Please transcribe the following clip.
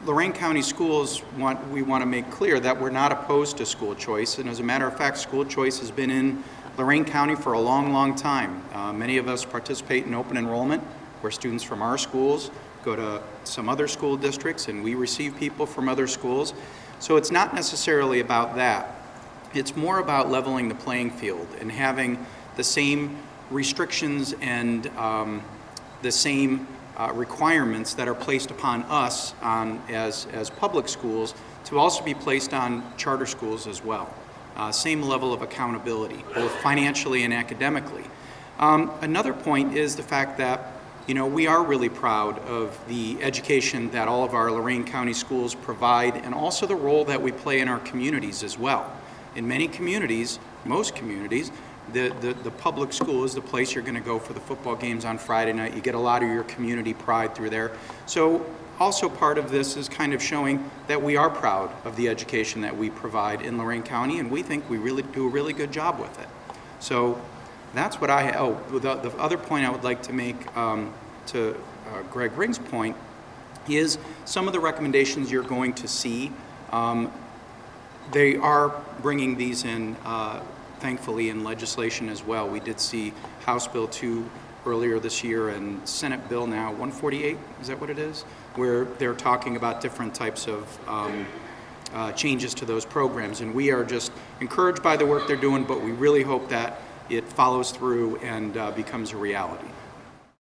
Lorain County Schools, we want to make clear that we're not opposed to school choice, and as a matter of fact, school choice has been in Lorain County for a long, long time. Many of us participate in open enrollment, where students from our schools go to some other school districts, and we receive people from other schools. So it's not necessarily about that. It's more about leveling the playing field and having the same restrictions and the same requirements that are placed upon us as public schools to also be placed on charter schools as well. Same level of accountability, both financially and academically. Another point is the fact that we are really proud of the education that all of our Lorain County schools provide, and also the role that we play in our communities as well. In many communities, most communities, the public school is the place you're going to go for the football games on Friday night. You get a lot of your community pride through there. So also part of this is kind of showing that we are proud of the education that we provide in Lorain County, and we think we really do a really good job with it. So that's what the other point I would like to make to Greg Ring's point is some of the recommendations you're going to see. They are bringing these in, thankfully, in legislation as well. We did see House Bill 2 earlier this year and Senate Bill now 148, is that what it is? Where they're talking about different types of changes to those programs. And we are just encouraged by the work they're doing, but we really hope that it follows through and becomes a reality.